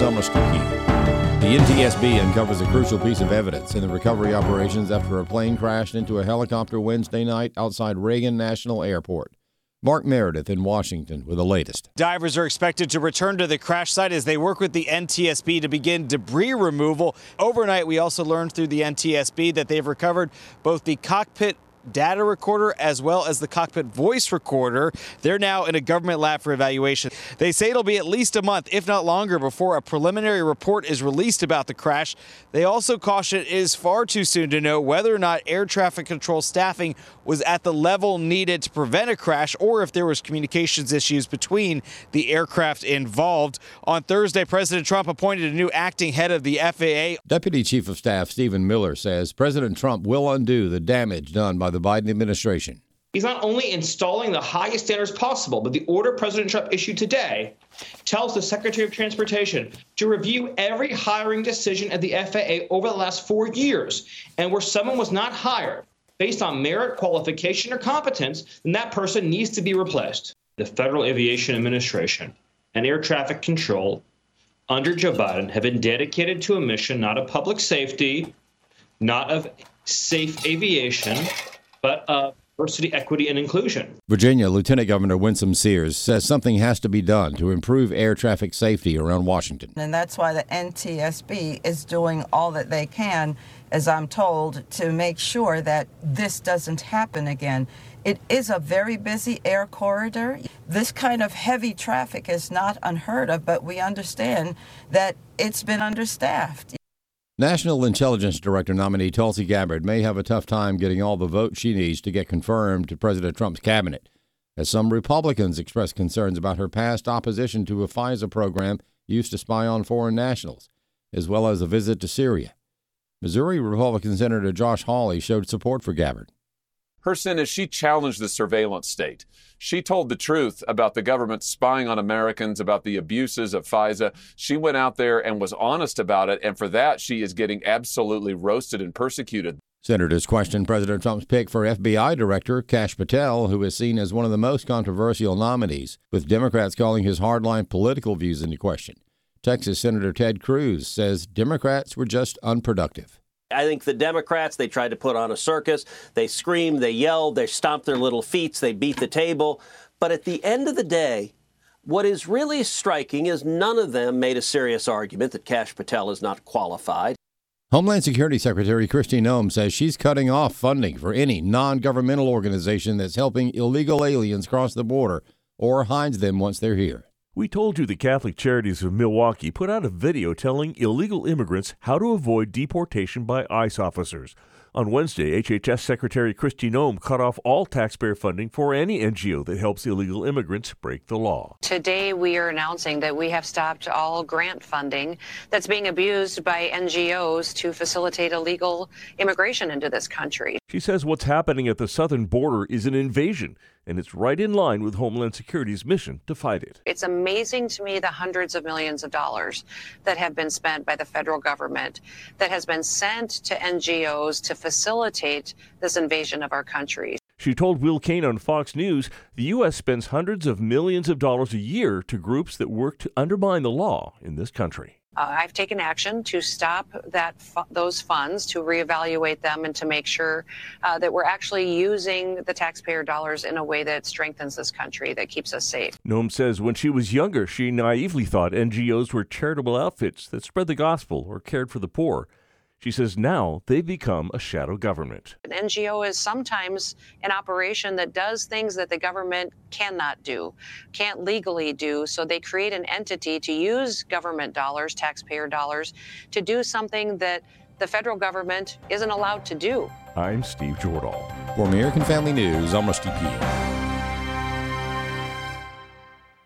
I'm Rusty Pugh. The NTSB uncovers a crucial piece of evidence in the recovery operations after a plane crashed into a helicopter Wednesday night outside Reagan National Airport. Mark Meredith in Washington with the latest. Divers are expected to return to the crash site as they work with the NTSB to begin debris removal. Overnight, we also learned through the NTSB that they've recovered both the cockpit data recorder as well as the cockpit voice recorder. They're now in a government lab for evaluation. They say it'll be at least a month, if not longer, before a preliminary report is released about the crash. They also caution it is far too soon to know whether or not air traffic control staffing was at the level needed to prevent a crash or if there was communications issues between the aircraft involved. On Thursday, President Trump appointed a new acting head of the FAA. Deputy Chief of Staff Stephen Miller says President Trump will undo the damage done by the Biden administration. He's not only installing the highest standards possible, but the order President Trump issued today tells the Secretary of Transportation to review every hiring decision at the FAA over the last 4 years. And where someone was not hired based on merit, qualification, or competence, then that person needs to be replaced. The Federal Aviation Administration and air traffic control under Joe Biden have been dedicated to a mission not of public safety, not of safe aviation, but of diversity, equity, and inclusion. Virginia Lieutenant Governor Winsome Sears says something has to be done to improve air traffic safety around Washington. And that's why the NTSB is doing all that they can, as I'm told, to make sure that this doesn't happen again. It is a very busy air corridor. This kind of heavy traffic is not unheard of, but we understand that it's been understaffed. National Intelligence Director nominee Tulsi Gabbard may have a tough time getting all the votes she needs to get confirmed to President Trump's cabinet, as some Republicans express concerns about her past opposition to a FISA program used to spy on foreign nationals, as well as a visit to Syria. Missouri Republican Senator Josh Hawley showed support for Gabbard. Her sin is she challenged the surveillance state. She told the truth about the government spying on Americans, about the abuses of FISA. She went out there and was honest about it, and for that, she is getting absolutely roasted and persecuted. Senators questioned President Trump's pick for FBI Director Kash Patel, who is seen as one of the most controversial nominees, with Democrats calling his hardline political views into question. Texas Senator Ted Cruz says Democrats were just unproductive. I think the Democrats, they tried to put on a circus. They screamed, they yelled, they stomped their little feet, they beat the table. But at the end of the day, what is really striking is none of them made a serious argument that Kash Patel is not qualified. Homeland Security Secretary Kristi Noem says she's cutting off funding for any non-governmental organization that's helping illegal aliens cross the border or hides them once they're here. We told you the Catholic Charities of Milwaukee put out a video telling illegal immigrants how to avoid deportation by ICE officers. On Wednesday, HHS Secretary Kristi Noem cut off all taxpayer funding for any NGO that helps illegal immigrants break the law. Today, we are announcing that we have stopped all grant funding that's being abused by NGOs to facilitate illegal immigration into this country. She says what's happening at the southern border is an invasion, and it's right in line with Homeland Security's mission to fight it. It's amazing to me the hundreds of millions of dollars that have been spent by the federal government that has been sent to NGOs to facilitate this invasion of our country. She told Will Cain on Fox News the U.S. spends hundreds of millions of dollars a year to groups that work to undermine the law in this country. I've taken action to stop those funds, to reevaluate them, and to make sure that we're actually using the taxpayer dollars in a way that strengthens this country, that keeps us safe. Noem says when she was younger, she naively thought NGOs were charitable outfits that spread the gospel or cared for the poor. She says now they've become a shadow government. An NGO is sometimes an operation that does things that the government cannot do, can't legally do, so they create an entity to use government dollars, taxpayer dollars, to do something that the federal government isn't allowed to do. I'm Steve Jordahl. For American Family News, I'm Rusty Pugh.